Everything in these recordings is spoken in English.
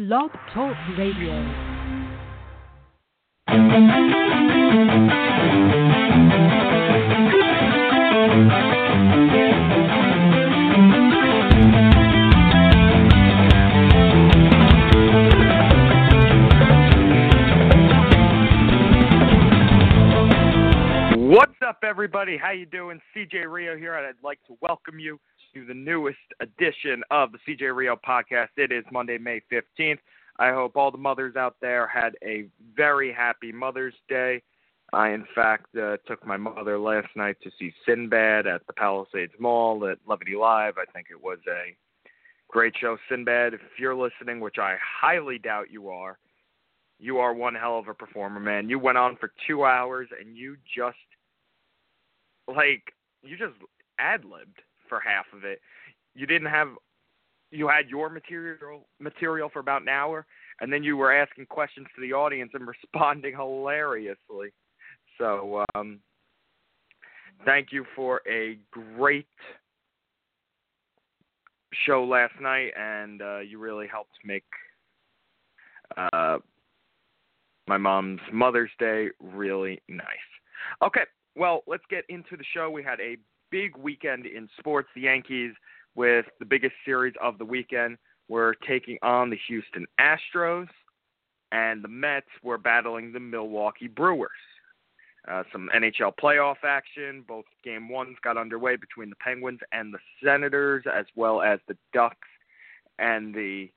Blog Talk Radio. What's up, everybody? How you doing? CJ Rio here, and I'd like to welcome you to the newest edition of the CJ Rio podcast. It is Monday, May 15th. I hope all the mothers out there had a very happy Mother's Day. I, in fact, took my mother last night to see Sinbad at the Palisades Mall at Levity Live. I think it was a great show. Sinbad, if you're listening, which I highly doubt you are one hell of a performer, man. You went on for 2 hours, and you just ad-libbed for half of it. You had your material for about an hour, and then you were asking questions to the audience and responding hilariously. So, thank you for a great show last night, and you really helped make my mom's Mother's Day really nice. Okay, well, let's get into the show. We had a big weekend in sports. The Yankees, with the biggest series of the weekend, were taking on the Houston Astros, and the Mets were battling the Milwaukee Brewers. Some NHL playoff action. Both game ones got underway between the Penguins and the Senators, as well as the Ducks and the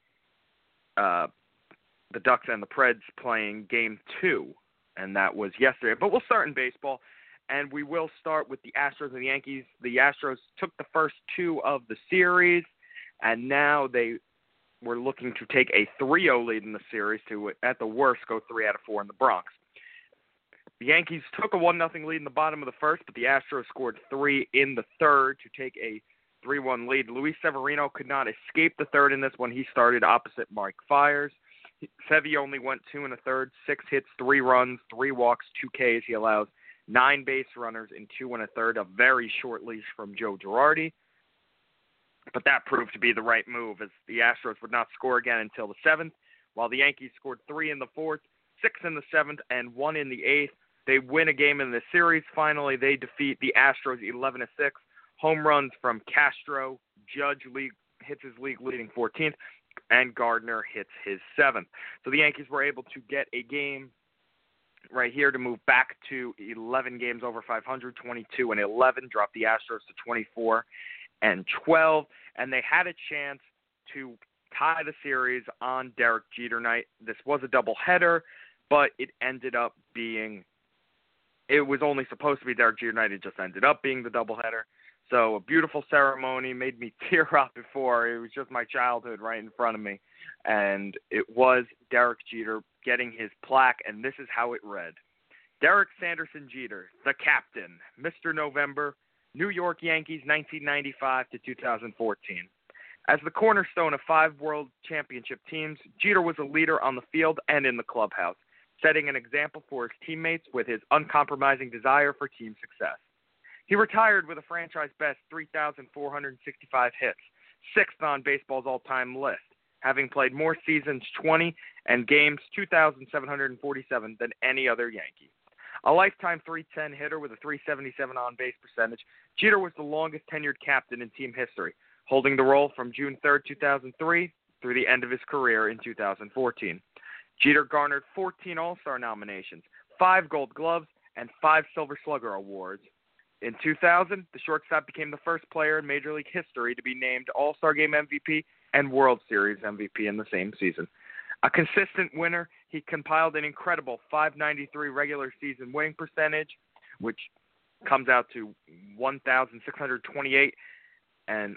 Preds playing game two, and that was yesterday. But we'll start in baseball, and we will start with the Astros and the Yankees. The Astros took the first two of the series, and now they were looking to take a 3-0 lead in the series to, at the worst, go 3 out of 4 in the Bronx. The Yankees took a 1-0 lead in the bottom of the first, but the Astros scored 3 in the third to take a 3-1 lead. Luis Severino could not escape the third in this one. He started opposite Mike Fiers. Sevy only went 2 1/3, 6 hits, 3 runs, 3 walks, 2 Ks. He allows 9 base runners in 2 1/3, a very short leash from Joe Girardi. But that proved to be the right move, as the Astros would not score again until the 7th, while the Yankees scored 3 in the 4th, 6 in the 7th, and 1 in the 8th. They win a game in the series. Finally, they defeat the Astros 11-6. Home runs from Castro. Judge hits his league-leading 14th, and Gardner hits his 7th. So the Yankees were able to get a game right here to move back to 11 games over 500, 22-11, drop the Astros to 24-12, and they had a chance to tie the series on Derek Jeter night. This was a doubleheader, but it was only supposed to be Derek Jeter night. It just ended up being the doubleheader. So a beautiful ceremony, made me tear up before. It was just my childhood right in front of me. And it was Derek Jeter getting his plaque, and this is how it read. Derek Sanderson Jeter, the captain, Mr. November, New York Yankees, 1995 to 2014. As the cornerstone of 5 world championship teams, Jeter was a leader on the field and in the clubhouse, setting an example for his teammates with his uncompromising desire for team success. He retired with a franchise-best 3,465 hits, 6th on baseball's all-time list, having played more seasons 20 and games 2,747 than any other Yankee. A lifetime .310 hitter with a .377 on-base percentage, Jeter was the longest-tenured captain in team history, holding the role from June 3, 2003 through the end of his career in 2014. Jeter garnered 14 All-Star nominations, 5 Gold Gloves, and 5 Silver Slugger awards. In 2000, the shortstop became the first player in Major League history to be named All-Star Game MVP and World Series MVP in the same season. A consistent winner, he compiled an incredible .593 regular season winning percentage, which comes out to 1,628 and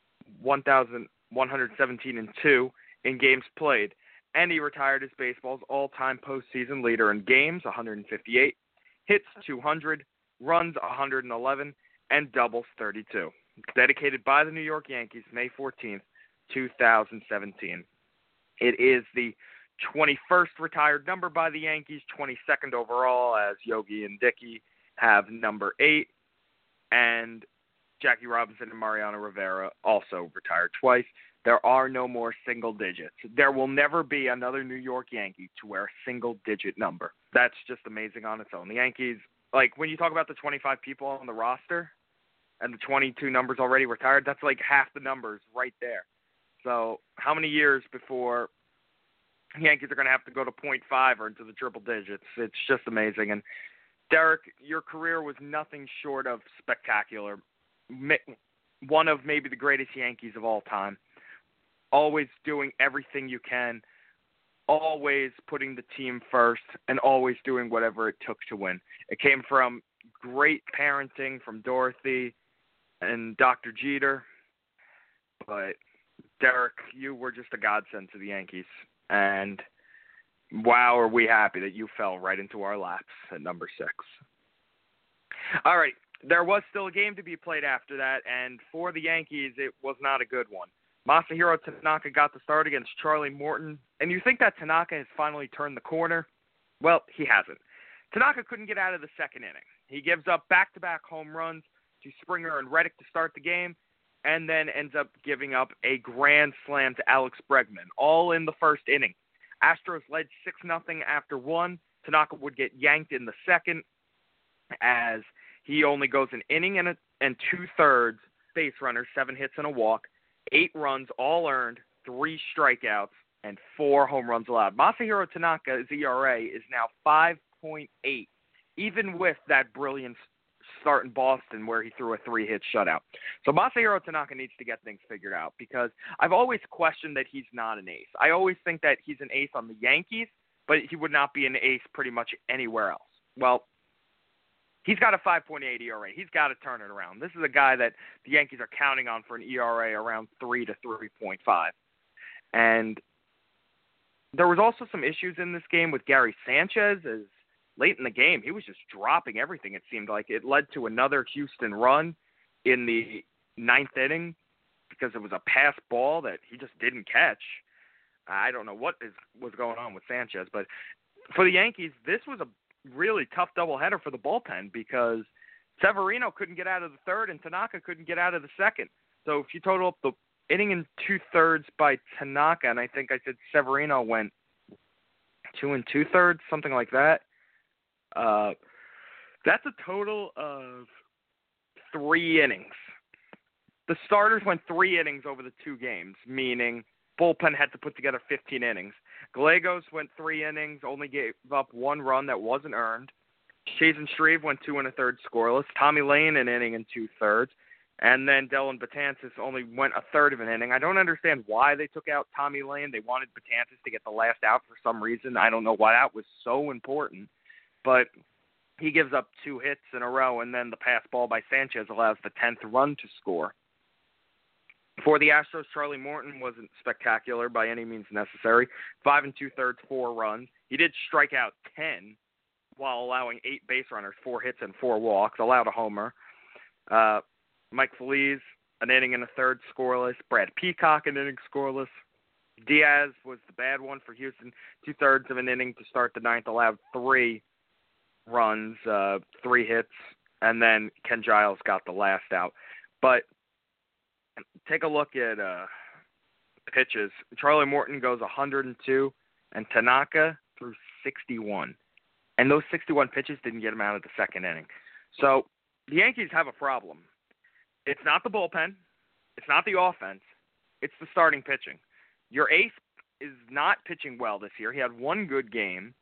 1,117-2 in games played. And he retired as baseball's all-time postseason leader in games, 158, hits 200, runs 111, and doubles 32. Dedicated by the New York Yankees, May 14th, 2017. It is the 21st retired number by the Yankees, 22nd overall, as Yogi and Dickey have number 8, and Jackie Robinson and Mariano Rivera also retired twice. There are no more single digits. There will never be another New York Yankee to wear a single-digit number. That's just amazing on its own. The Yankees, like when you talk about the 25 people on the roster and the 22 numbers already retired, that's like half the numbers right there. So how many years before the Yankees are going to have to go to .5 or into the triple digits? It's just amazing. And Derek, your career was nothing short of spectacular. One of maybe the greatest Yankees of all time. Always doing everything you can, always putting the team first, and always doing whatever it took to win. It came from great parenting from Dorothy and Dr. Jeter. But, Derek, you were just a godsend to the Yankees. And, wow, are we happy that you fell right into our laps at number 6. All right, there was still a game to be played after that, and for the Yankees, it was not a good one. Masahiro Tanaka got the start against Charlie Morton, and you think that Tanaka has finally turned the corner? Well, he hasn't. Tanaka couldn't get out of the second inning. He gives up back-to-back home runs to Springer and Reddick to start the game, and then ends up giving up a grand slam to Alex Bregman, all in the first inning. Astros led 6-0 after 1. Tanaka would get yanked in the second, as he only goes an inning and 2/3 base runners, 7 hits and a walk, 8 runs, all earned, 3 strikeouts, and 4 home runs allowed. Masahiro Tanaka's ERA is now 5.8, even with that brilliant start in Boston where he threw a 3-hit shutout. So Masahiro Tanaka needs to get things figured out, because I've always questioned that he's not an ace. I always think that he's an ace on the Yankees, but he would not be an ace pretty much anywhere else. Well, he's got a 5.8 ERA. He's got to turn it around. This is a guy that the Yankees are counting on for an ERA around 3 to 3.5. And there was also some issues in this game with Gary Sanchez. As late in the game, he was just dropping everything, it seemed like. It led to another Houston run in the 9th inning because it was a pass ball that he just didn't catch. I don't know what was going on with Sanchez, but for the Yankees, this was a really tough doubleheader for the bullpen, because Severino couldn't get out of the third and Tanaka couldn't get out of the second. So if you total up the inning and 2/3 by Tanaka, and I think I said Severino went 2 2/3, something like that. That's a total of 3 innings. The starters went 3 innings over the 2 games, meaning bullpen had to put together 15 innings. Gallegos went 3 innings, only gave up 1 run that wasn't earned. Chazen Shreve went 2 1/3 scoreless. Tommy Lane an inning and 2/3. And then Dellin Betances only went 1/3 of an inning. I don't understand why they took out Tommy Lane. They wanted Betances to get the last out for some reason. I don't know why that was so important. But he gives up 2 hits in a row, and then the pass ball by Sanchez allows the 10th run to score. For the Astros, Charlie Morton wasn't spectacular by any means necessary. 5 2/3, 4 runs. He did strike out 10 while allowing 8 base runners, 4 hits and 4 walks, allowed a homer. Mike Feliz, an inning and 1/3 scoreless. Brad Peacock, an inning scoreless. Diaz was the bad one for Houston. 2/3 of an inning to start the 9th, allowed 3 runs, 3 hits, and then Ken Giles got the last out. But take a look at pitches. Charlie Morton goes 102, and Tanaka threw 61. And those 61 pitches didn't get him out of the second inning. So the Yankees have a problem. It's not the bullpen. It's not the offense. It's the starting pitching. Your ace is not pitching well this year. He had 1 good game.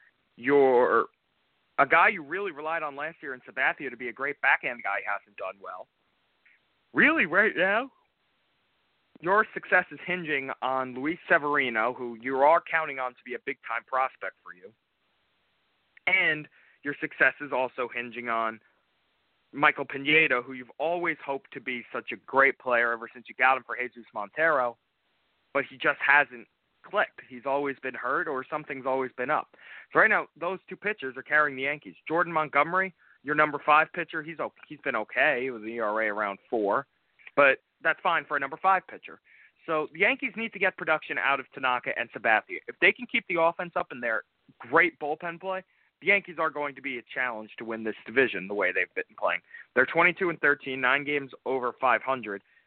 A guy you really relied on last year in Sabathia to be a great backhand guy hasn't done well. Really, right now, your success is hinging on Luis Severino, who you are counting on to be a big-time prospect for you. And your success is also hinging on Michael Pineda, who you've always hoped to be such a great player ever since you got him for Jesus Montero, but he just hasn't clicked. He's always been hurt, or something's always been up. So right now, those 2 pitchers are carrying the Yankees. Jordan Montgomery, your number 5 pitcher, he's been okay with an ERA around 4, but that's fine for a number 5 pitcher. So the Yankees need to get production out of Tanaka and Sabathia. If they can keep the offense up and their great bullpen play, the Yankees are going to be a challenge to win this division the way they've been playing. They're 22-13, 9 games over 500,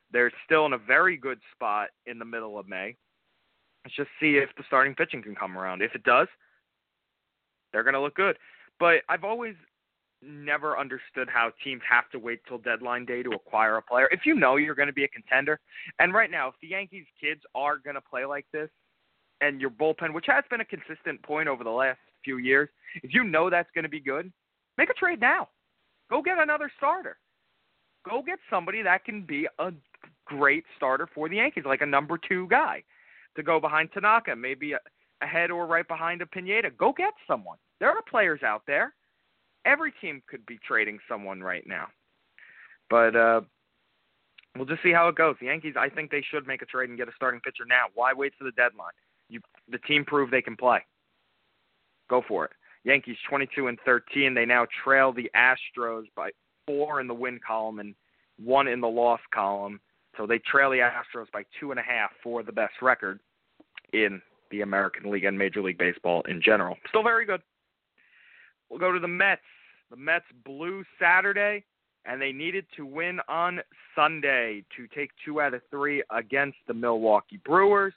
They're still in a very good spot in the middle of May. Let's just see if the starting pitching can come around. If it does, they're going to look good. But I've always never understood how teams have to wait till deadline day to acquire a player. If you know you're going to be a contender, and right now, if the Yankees kids are going to play like this, and your bullpen, which has been a consistent point over the last few years, if you know that's going to be good, make a trade now. Go get another starter. Go get somebody that can be a great starter for the Yankees, like a number 2 guy, to go behind Tanaka, maybe ahead or right behind a Pineda. Go get someone. There are players out there. Every team could be trading someone right now. But we'll just see how it goes. The Yankees, I think they should make a trade and get a starting pitcher now. Why wait for the deadline? The team proved they can play. Go for it. Yankees 22-13. They now trail the Astros by 4 in the win column and 1 in the loss column. So they trail the Astros by 2.5 for the best record in the American League and Major League Baseball in general. Still very good. We'll go to the Mets. The Mets blew Saturday, and they needed to win on Sunday to take 2 out of 3 against the Milwaukee Brewers.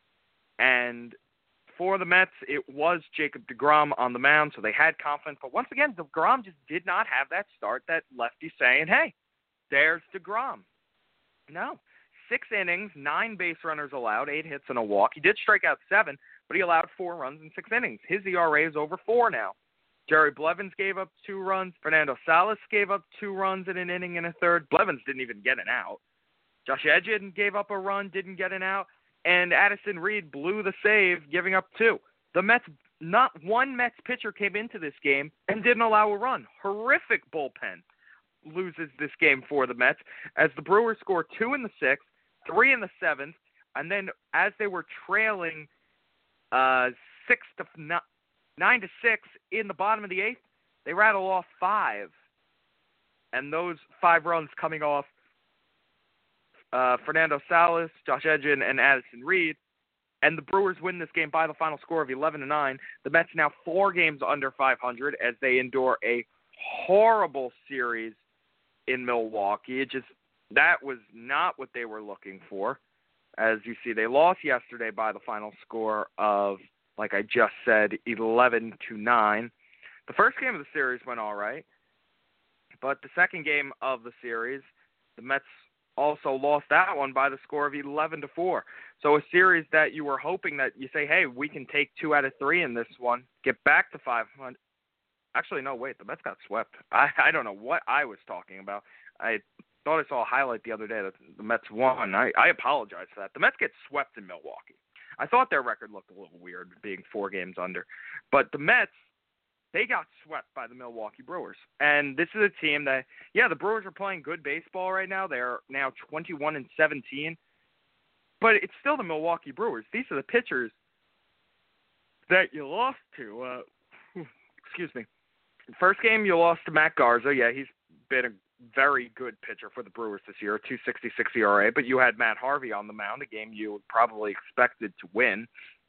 And for the Mets, it was Jacob deGrom on the mound, so they had confidence. But once again, deGrom just did not have that start that left you saying, hey, there's deGrom. No. 6 innings, 9 base runners allowed, 8 hits and a walk. He did strike out 7, but he allowed 4 runs in 6 innings. His ERA is over 4 now. Jerry Blevins gave up 2 runs. Fernando Salas gave up 2 runs in an inning and a third. Blevins didn't even get an out. Josh Edgin gave up a run, didn't get an out. And Addison Reed blew the save, giving up 2. The Mets, not one Mets pitcher came into this game and didn't allow a run. Horrific bullpen loses this game for the Mets as the Brewers score 2 in the 6th, 3 in the 7th, and then as they were trailing 9-6 in the bottom of the 8th, they rattle off 5. And those 5 runs coming off Fernando Salas, Josh Edgin, and Addison Reed. And the Brewers win this game by the final score of 11-9. The Mets now 4 games under 500 as they endure a horrible series in Milwaukee. That was not what they were looking for. As you see, they lost yesterday by the final score of, like I just said, 11-9. The first game of the series went all right, but the second game of the series, the Mets also lost that one by the score of 11-4. So a series that you were hoping that you say, hey, we can take 2 out of 3 in this one, get back to 500. Actually, no, wait, the Mets got swept. I don't know what I was talking about. I thought I saw a highlight the other day that the Mets won. I apologize for that. The Mets get swept in Milwaukee. I thought their record looked a little weird being 4 games under. But the Mets, they got swept by the Milwaukee Brewers. And this is a team that, yeah, the Brewers are playing good baseball right now. They're now 21-17. But it's still the Milwaukee Brewers. These are the pitchers that you lost to. Excuse me. First game, you lost to Matt Garza. Yeah, he's been a very good pitcher for the Brewers this year, 2.66 ERA. But you had Matt Harvey on the mound, a game you probably expected to win.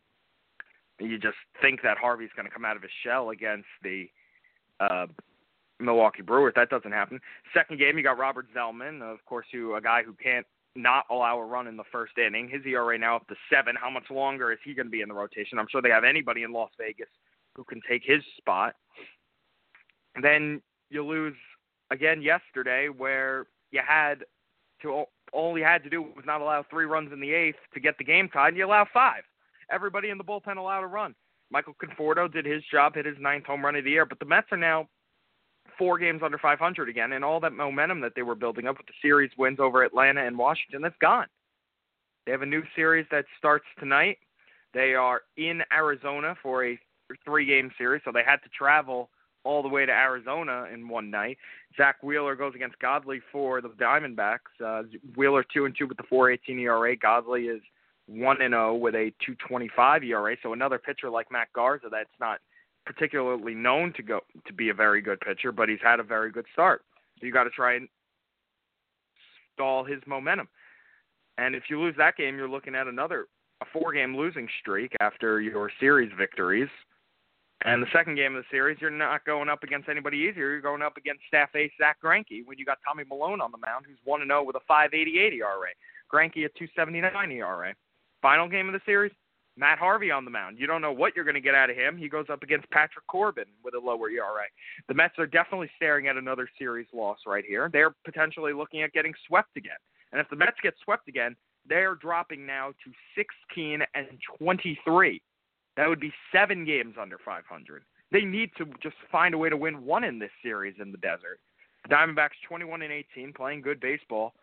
You just think that Harvey's going to come out of his shell against the Milwaukee Brewers. That doesn't happen. Second game, you got Robert Zellman, of course, a guy who can't not allow a run in the first inning. His ERA now up to 7. How much longer is he going to be in the rotation? I'm sure they have anybody in Las Vegas who can take his spot. And then you lose again yesterday where you had to all you had to do was not allow 3 runs in the 8th to get the game tied, and you allow 5. Everybody in the bullpen allowed a run. Michael Conforto did his job, hit his 9th home run of the year, but the Mets are now 4 games under 500 again, and all that momentum that they were building up with the series wins over Atlanta and Washington, that's gone. They have a new series that starts tonight. They are in Arizona for a 3-game series, so they had to travel all the way to Arizona in one night. Zach Wheeler goes against Godley for the Diamondbacks. Wheeler 2-2 with the 4.18 ERA. Godley is 1-0 with a 2.25 ERA. So another pitcher like Matt Garza that's not particularly known to be a very good pitcher, but he's had a very good start. So you got to try and stall his momentum. And if you lose that game, you're looking at a 4-game losing streak after your series victories. And the second game of the series, you're not going up against anybody easier. You're going up against staff ace Zach Greinke when you got Tommy Malone on the mound, who's 1-0 with a 5.88 ERA. Greinke at 2.79 ERA. Final game of the series, Matt Harvey on the mound. You don't know what you're going to get out of him. He goes up against Patrick Corbin with a lower ERA. The Mets are definitely staring at another series loss right here. They're potentially looking at getting swept again. And if the Mets get swept again, they're dropping now to 16-23. That would be 7 games under 500. They need to just find a way to win one in this series in the desert. The Diamondbacks 21-18, playing good baseball.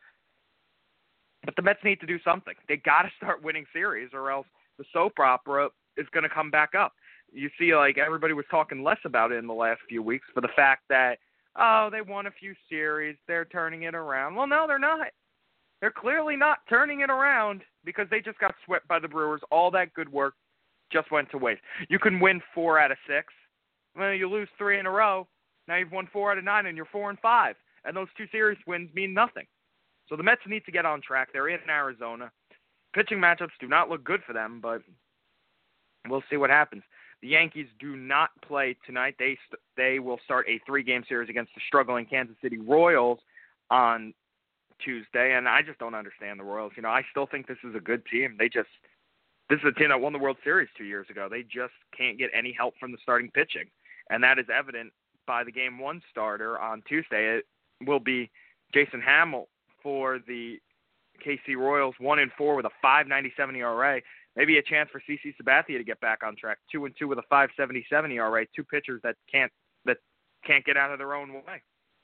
But the Mets need to do something. They got to start winning series, or else the soap opera is going to come back up. You see, like, everybody was talking less about it in the last few weeks for the fact that, oh, they won a few series, they're turning it around. Well, no, they're not. They're clearly not turning it around because they just got swept by the Brewers. All that good work just went to waste. You can win 4 out of 6. Well, you lose 3 in a row. Now you've won 4 out of 9, and you're 4-5. And those 2 series wins mean nothing. So the Mets need to get on track. They're in Arizona. Pitching matchups do not look good for them, but we'll see what happens. The Yankees do not play tonight. They will start a 3-game series against the struggling Kansas City Royals on Tuesday, and I just don't understand the Royals. You know, I still think this is a good team. This is a team that won the World Series 2 years ago. They just can't get any help from the starting pitching, and that is evident by the Game 1 starter on Tuesday. It will be Jason Hamill for the KC Royals, 1-4 with a 5.97 ERA. Maybe a chance for CC Sabathia to get back on track, 2-2 with a 5.77 ERA. 2 pitchers that can't get out of their own way.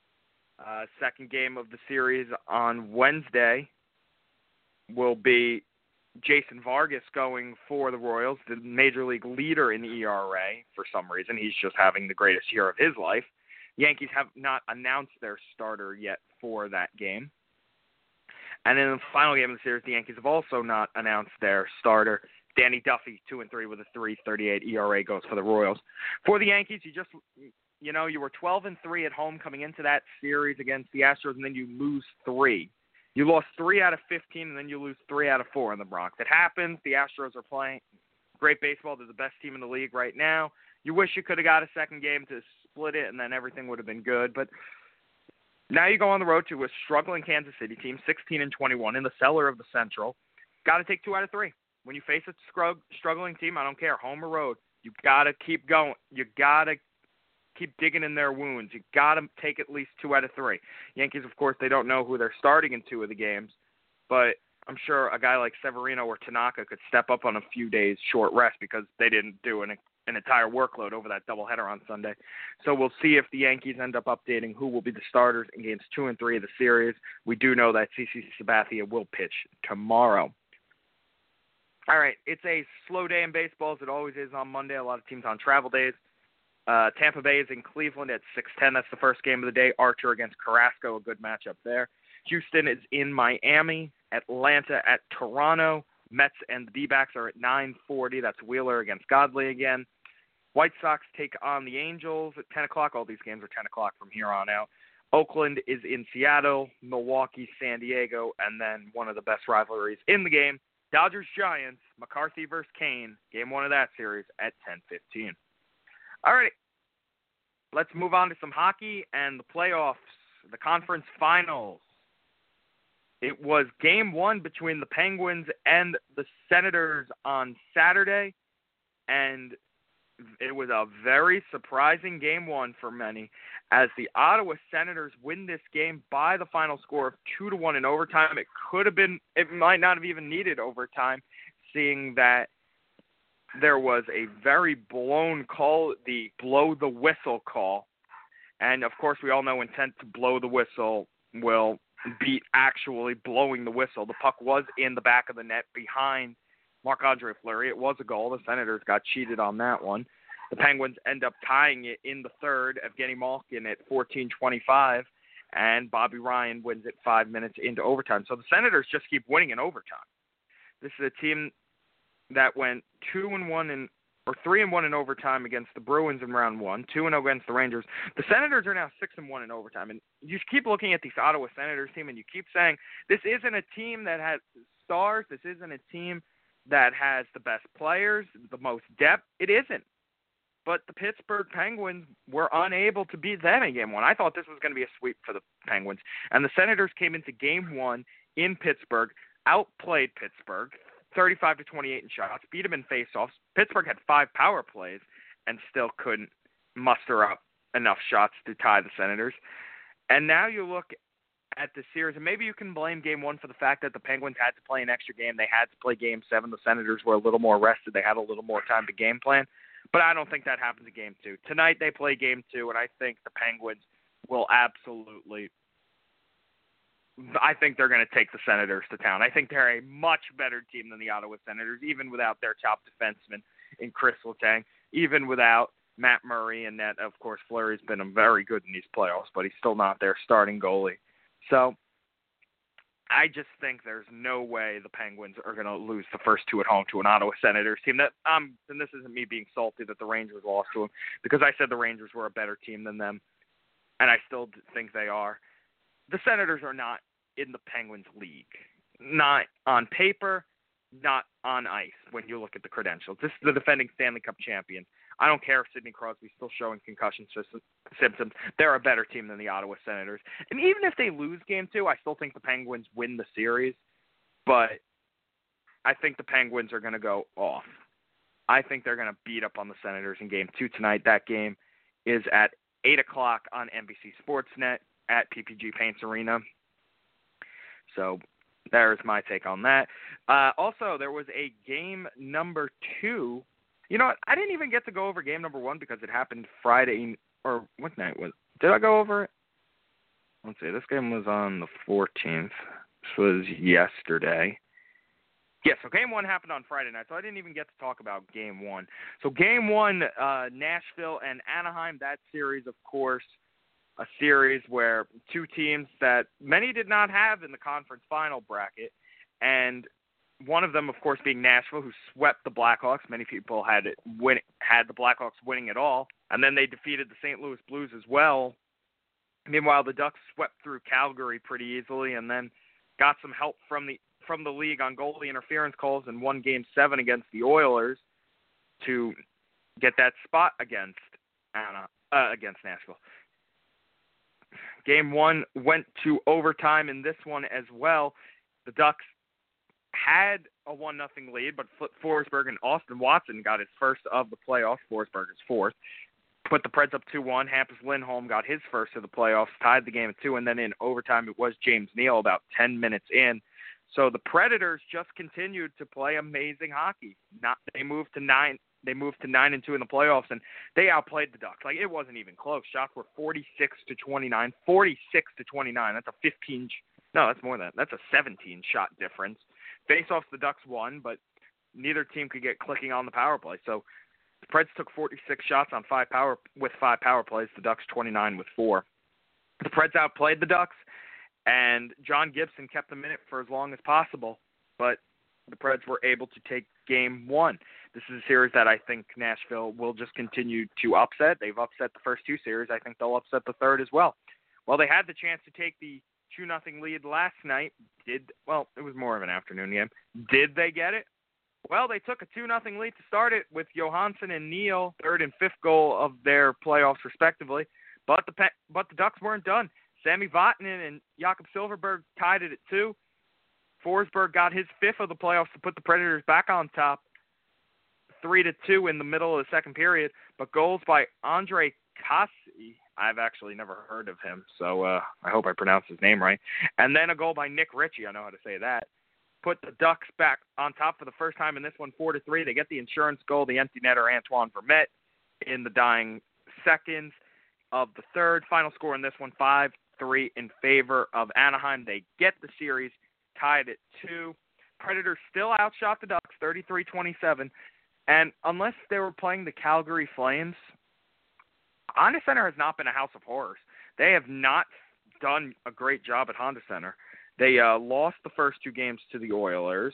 Second game of the series on Wednesday will be Jason Vargas going for the Royals, the major league leader in the ERA for some reason. He's just having the greatest year of his life. Yankees have not announced their starter yet for that game. And in the final game of the series, the Yankees have also not announced their starter. Danny Duffy, 2-3 with a 3.38 ERA, goes for the Royals. For the Yankees, you were 12-3 at home coming into that series against the Astros, and then you lose 3. You lost 3 out of 15, and then you lose 3 out of 4 in the Bronx. It happens. The Astros are playing great baseball. They're the best team in the league right now. You wish you could have got a second game to split it, and then everything would have been good. But now you go on the road to a struggling Kansas City team, 16-21, in the cellar of the Central. Got to take 2 out of 3. When you face a struggling team, I don't care, home or road, you got to keep going. You got to keep digging in their wounds. You got to take at least 2 out of 3. Yankees, of course, they don't know who they're starting in 2 of the games, but I'm sure a guy like Severino or Tanaka could step up on a few days short rest because they didn't do an entire workload over that doubleheader on Sunday. So we'll see if the Yankees end up updating who will be the starters in games 2 and 3 of the series. We do know that CC Sabathia will pitch tomorrow. All right, it's a slow day in baseball, as it always is on Monday. A lot of teams on travel days. Tampa Bay is in Cleveland at 6:10. That's the first game of the day. Archer against Carrasco, a good matchup there. Houston is in Miami. Atlanta at Toronto. Mets and the D-backs are at 9:40. That's Wheeler against Godley again. White Sox take on the Angels at 10 o'clock. All these games are 10 o'clock from here on out. Oakland is in Seattle. Milwaukee, San Diego. And then one of the best rivalries in the game, Dodgers-Giants, McCarthy versus Kane. Game 1 of that series at 10:15. All right, let's move on to some hockey and the playoffs, the conference finals. It was Game 1 between the Penguins and the Senators on Saturday, and it was a very surprising Game 1 for many, as the Ottawa Senators win this game by the final score of 2-1 in overtime. It might not have even needed overtime, seeing that there was a very blown call, the blow the whistle call. And, of course, we all know intent to blow the whistle will beat actually blowing the whistle. The puck was in the back of the net behind Marc-Andre Fleury. It was a goal. The Senators got cheated on that one. The Penguins end up tying it in the third, Evgeny Malkin at 14:25, and Bobby Ryan wins it 5 minutes into overtime. So the Senators just keep winning in overtime. This is a team that went 3-1 in overtime against the Bruins in round 1, 2-0 against the Rangers. The Senators are now 6-1 in overtime, and you keep looking at this Ottawa Senators team, and you keep saying this isn't a team that has stars. This isn't a team that has the best players, the most depth. It isn't. but the Pittsburgh Penguins were unable to beat them in Game 1. I thought this was going to be a sweep for the Penguins, and the Senators came into Game 1 in Pittsburgh, outplayed Pittsburgh 35-28 in shots, beat them in faceoffs. Pittsburgh had 5 power plays and still couldn't muster up enough shots to tie the Senators. And now you look at the series, and maybe you can blame Game 1 for the fact that the Penguins had to play an extra game. They had to play Game 7. The Senators were a little more rested. They had a little more time to game plan. But I don't think that happens in Game 2. Tonight they play Game 2, and I think the Penguins will absolutely – I think they're going to take the Senators to town. I think they're a much better team than the Ottawa Senators, even without their top defenseman in Chris Letang, even without Matt Murray and net. Of course, Fleury's been very good in these playoffs, but he's still not their starting goalie. So I just think there's no way the Penguins are going to lose the first 2 at home to an Ottawa Senators team. And this isn't me being salty that the Rangers lost to them, because I said the Rangers were a better team than them, and I still think they are. The Senators are not in the Penguins' league. Not on paper, not on ice when you look at the credentials. This is the defending Stanley Cup champion. I don't care if Sidney Crosby's still showing concussion symptoms. They're a better team than the Ottawa Senators. And even if they lose Game 2, I still think the Penguins win the series. But I think the Penguins are going to go off. I think they're going to beat up on the Senators in Game 2 tonight. That game is at 8 o'clock on NBC Sportsnet at PPG Paints Arena. So there's my take on that. Also, there was a game number 2. You know what? I didn't even get to go over game number 1 because it happened Friday, or what night was it? Did I go over it? Let's see. This game was on the 14th. This was yesterday. Yeah, so game 1 happened on Friday night, so I didn't even get to talk about game 1. So game 1, Nashville and Anaheim, that series, of course, a series where 2 teams that many did not have in the conference final bracket, and one of them, of course, being Nashville, who swept the Blackhawks. Many people had the Blackhawks winning it all, and then they defeated the St. Louis Blues as well. Meanwhile, the Ducks swept through Calgary pretty easily, and then got some help from the league on goalie interference calls and won Game 7 against the Oilers to get that spot against Nashville. Game 1 went to overtime in this one as well. The Ducks had a 1-0 lead, but Forsberg and Austin Watson got his first of the playoffs. Forsberg is fourth. Put the Preds up 2-1. Hampus Lindholm got his first of the playoffs, tied the game at 2, and then in overtime it was James Neal about 10 minutes in. So the Predators just continued to play amazing hockey. They moved to 9-2 in the playoffs, and they outplayed the Ducks. Like, it wasn't even close. Shots were 46-29. 46-29. That's a 15. No, that's more than that. That's a 17-shot difference. Face-offs, the Ducks won, but neither team could get clicking on the power play. So the Preds took 46 shots on 5 power plays. The Ducks 29 with 4. The Preds outplayed the Ducks, and John Gibson kept them in it for as long as possible. But the Preds were able to take Game 1. This is a series that I think Nashville will just continue to upset. They've upset the first 2 series. I think they'll upset the third as well. Well, they had the chance to take the 2-0 lead last night. It was more of an afternoon game. Did they get it? Well, they took a 2-0 lead to start it with Johansson and Neal, third and fifth goal of their playoffs respectively. But the Ducks weren't done. Sami Vatanen and Jakob Silfverberg tied it at 2. Forsberg got his 5th of the playoffs to put the Predators back on top, 3-2 in the middle of the second period. But goals by Andre Kassi, I've actually never heard of him, so I hope I pronounced his name right. And then a goal by Nick Ritchie, I know how to say that, put the Ducks back on top for the first time in this one, 4-3. They get the insurance goal, the empty netter Antoine Vermette in the dying seconds of the third. Final score in this one, 5-3 in favor of Anaheim. They get the series tied at 2. Predators still outshot the Ducks, 33-27. And unless they were playing the Calgary Flames, Honda Center has not been a house of horrors. They have not done a great job at Honda Center. They lost the first 2 games to the Oilers.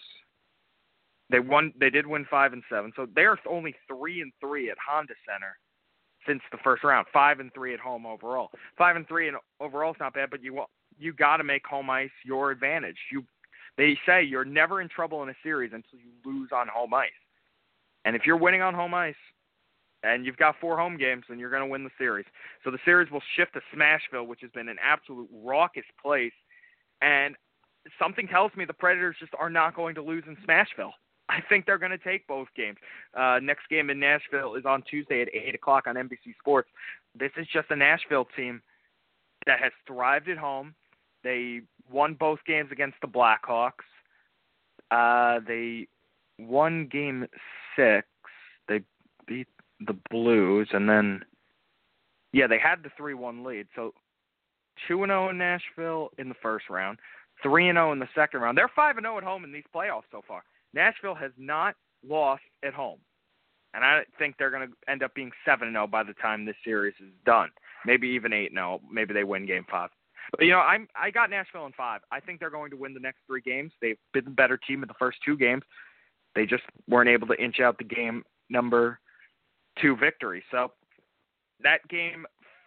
They did win 5-7, so they're only 3-3 at Honda Center since the first round. 5-3 at home overall. 5-3 overall is not bad, but you got to make home ice your advantage. They say you're never in trouble in a series until you lose on home ice. And if you're winning on home ice, And you've got 4 home games, and you're going to win the series. So the series will shift to Smashville, which has been an absolute raucous place. And something tells me the Predators just are not going to lose in Smashville. I think they're going to take both games. Next game in Nashville is on Tuesday at 8 o'clock on NBC Sports. This is just a Nashville team that has thrived at home. They won both games against the Blackhawks. They won Game 6. They beat the Blues, and then, they had the 3-1 lead. So 2-0 in Nashville in the first round, 3-0 in the second round. They're 5-0 at home in these playoffs so far. Nashville has not lost at home, and I think they're going to end up being 7-0 by the time this series is done. Maybe even 8-0. Maybe they win Game 5. But, I got Nashville in 5. I think they're going to win the next 3 games. They've been the better team in the first 2 games. They just weren't able to inch out the game number 2 victory. So that game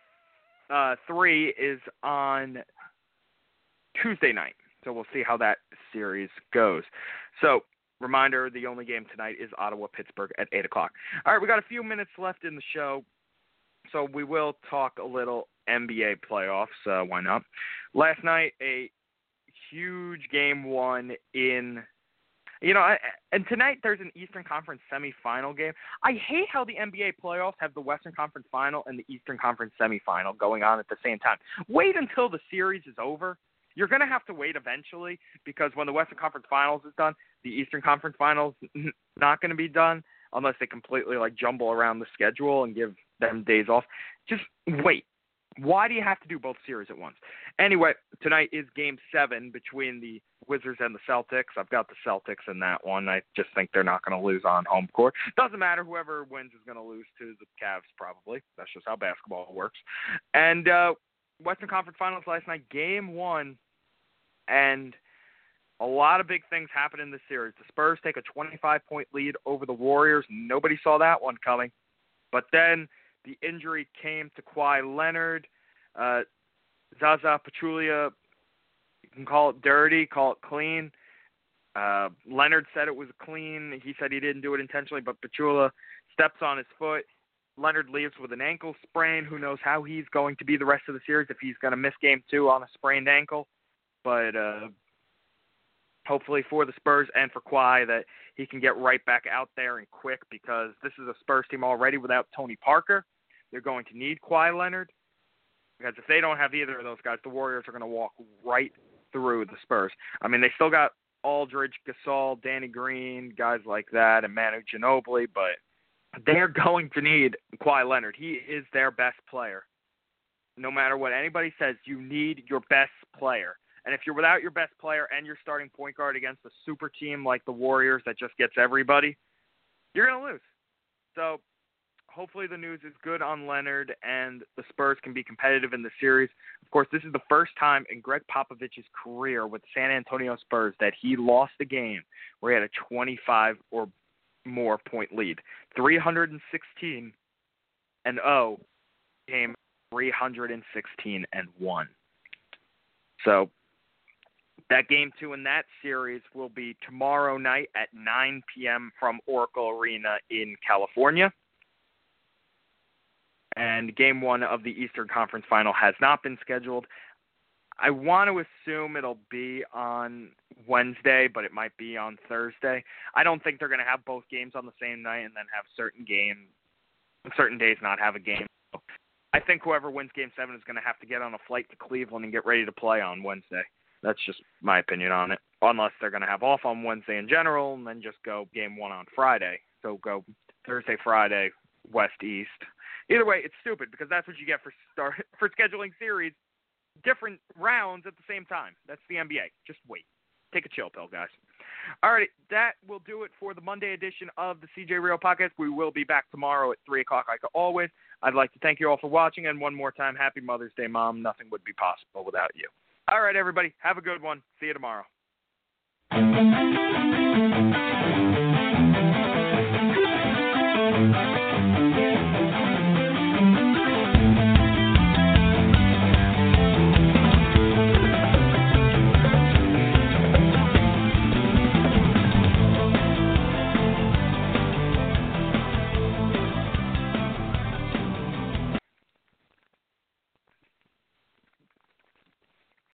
3 is on Tuesday night. So we'll see how that series goes. So, reminder, the only game tonight is Ottawa-Pittsburgh at 8 o'clock. All right, we got a few minutes left in the show, so we will talk a little NBA playoffs. Why not? Last night, a huge Game 1 in, and tonight there's an Eastern Conference semifinal game. I hate how the NBA playoffs have the Western Conference final and the Eastern Conference semifinal going on at the same time. Wait until the series is over. You're going to have to wait eventually because when the Western Conference Finals is done, the Eastern Conference Finals not going to be done unless they completely jumble around the schedule and give them days off. Just wait. Why do you have to do both series at once? Anyway, tonight is Game 7 between the Wizards and the Celtics. I've got the Celtics in that one. I just think they're not going to lose on home court. Doesn't matter. Whoever wins is going to lose to the Cavs probably. That's just how basketball works. And Western Conference Finals last night, Game 1. And a lot of big things happen in this series. The Spurs take a 25-point lead over the Warriors. Nobody saw that one coming. But then the injury came to Kawhi Leonard. Zaza Pachulia, you can call it dirty, call it clean. Leonard said it was clean. He said he didn't do it intentionally, but Pachulia steps on his foot. Leonard leaves with an ankle sprain. Who knows how he's going to be the rest of the series, if he's going to miss Game 2 on a sprained ankle. But hopefully for the Spurs and for Kawhi that he can get right back out there and quick, because this is a Spurs team already without Tony Parker. They're going to need Kawhi Leonard, because if they don't have either of those guys, the Warriors are going to walk right through the Spurs. I mean, they still got Aldridge, Gasol, Danny Green, guys like that, and Manu Ginobili, but they're going to need Kawhi Leonard. He is their best player. No matter what anybody says, you need your best player. And if you're without your best player and your starting point guard against a super team like the Warriors that just gets everybody, you're going to lose. So hopefully the news is good on Leonard and the Spurs can be competitive in the series. Of course, this is the first time in Greg Popovich's career with San Antonio Spurs that he lost a game where he had a 25 or more point lead. 316-0 came 316-1. So that Game 2 in that series will be tomorrow night at 9 p.m. from Oracle Arena in California. And Game 1 of the Eastern Conference Final has not been scheduled. I want to assume it'll be on Wednesday, but it might be on Thursday. I don't think they're going to have both games on the same night and then have certain days not have a game. I think whoever wins Game 7 is going to have to get on a flight to Cleveland and get ready to play on Wednesday. That's just my opinion on it. Unless they're going to have off on Wednesday in general and then just go Game 1 on Friday. So go Thursday, Friday, West, East. Either way, it's stupid because that's what you get for scheduling series, different rounds at the same time. That's the NBA. Just wait. Take a chill pill, guys. All right, that will do it for the Monday edition of the CJ Real Podcast. We will be back tomorrow at 3 o'clock like always. I'd like to thank you all for watching, and one more time, happy Mother's Day, Mom. Nothing would be possible without you. All right, everybody, have a good one. See you tomorrow.